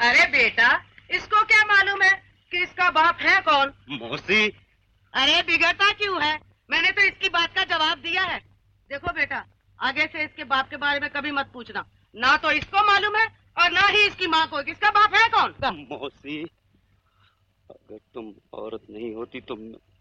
अरे बेटा, इसको क्या मालूम है कि इसका बाप है कौन? मौसी। अरे बिगड़ता क्यों है? मैंने तो इसकी बात का जवाब दिया है। देखो बेटा, आगे से इसके बाप के बारे में कभी मत पूछना। ना तो इसको मालूम है और ना ही इसकी माँ को। किसका बाप है कौन? मौसी, अगर तुम औरत नहीं होती तो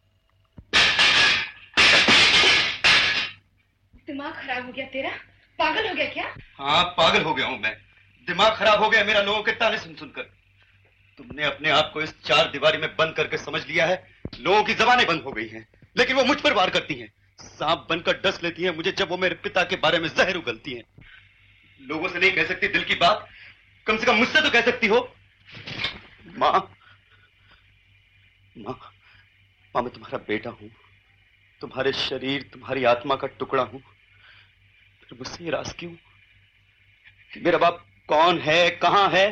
दिमाग खराब हो गया तेरा? पागल हो गया क्या? हाँ, पागल हो गया हूँ मैं। दिमाग खराब हो गया मेरा लोगों के ताने सुन सुनकर। तुमने अपने आप को इस चार दीवारी में बंद करके समझ लिया है। लोगों की जबानें बंद हो गई हैं, लेकिन वो मुझ पर वार करती हैं। सांप बनकर डस लेती हैं मुझे जब वो मेरे पिता के बारे में जहर उगलती हैं। लोगों से नहीं कह सकती दिल की बात, कम से कम मुझसे तो कह सकती हो। माँ, माँ, माँ, मैं तुम्हारा बेटा हूं, तुम्हारे शरीर, तुम्हारी आत्मा का टुकड़ा हूं। फिर मुझसे ये राज क्यों कि मेरा बाप कौन है, कहां है?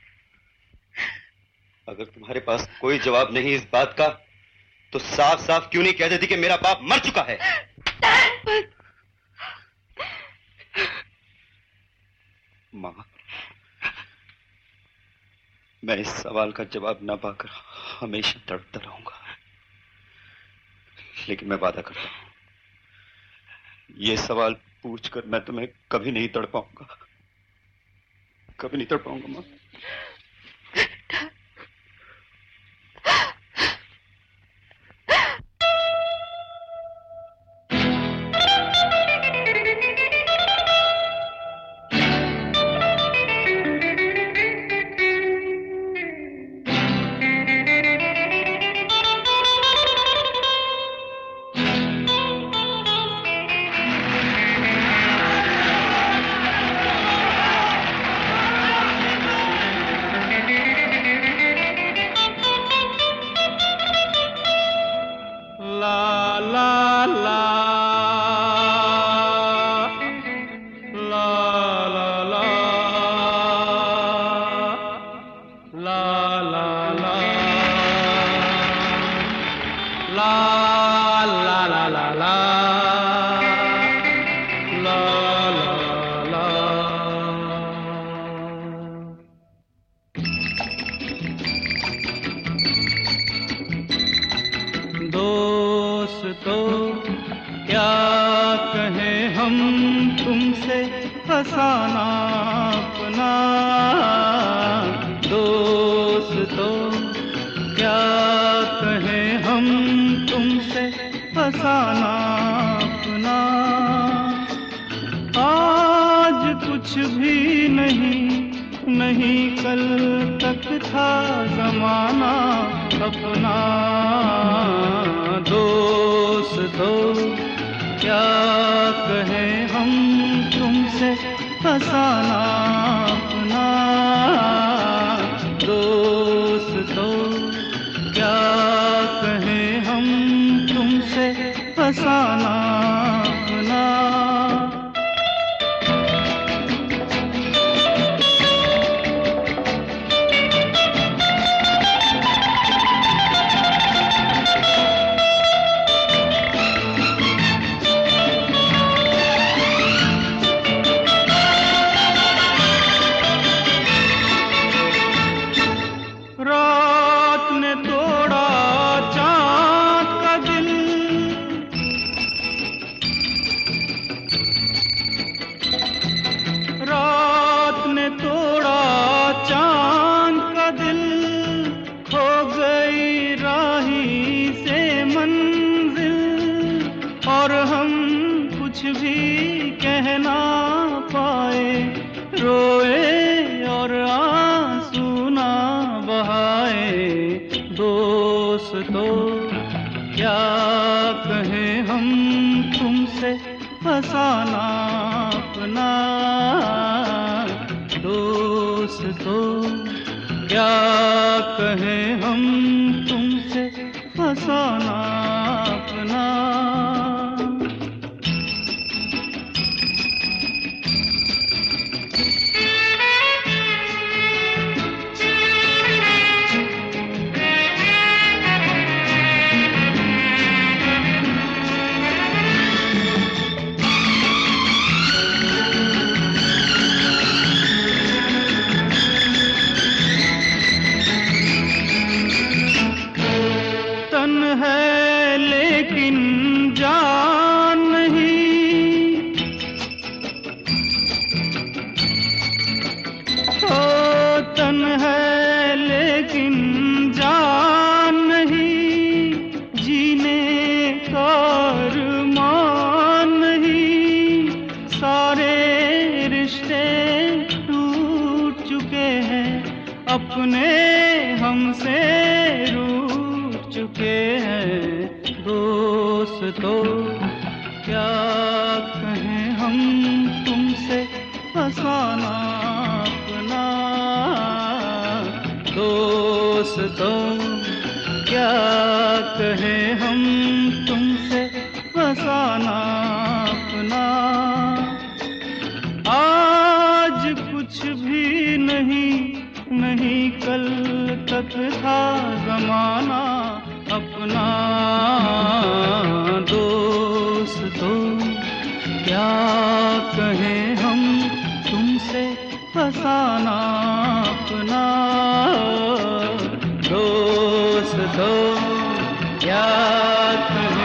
अगर तुम्हारे पास कोई जवाब नहीं इस बात का, तो साफ साफ क्यों नहीं कह देती कि मेरा बाप मर चुका है? माँ, मैं इस सवाल का जवाब ना पाकर हमेशा तड़पता रहूंगा, लेकिन मैं वादा करता हूं, ये सवाल पूछकर मैं तुम्हें कभी नहीं तड़पाऊंगा, कभी नहीं तड़पाऊंगा माँ। लेकिन जान नहीं, जीने का अरमान नहीं। सारे रिश्ते टूट चुके हैं, अपने हमसे रूठ चुके हैं। दोस्तों क्या कहें हम तुमसे, फसाना अपना। दोस्तों क्या कहें हम तुमसे, फसाना अपना। आज कुछ भी नहीं, नहीं कल तक था जमाना अपना। दोस्तों क्या कहें हम तुमसे, फसाना अपना। दोस्तों क्या कहें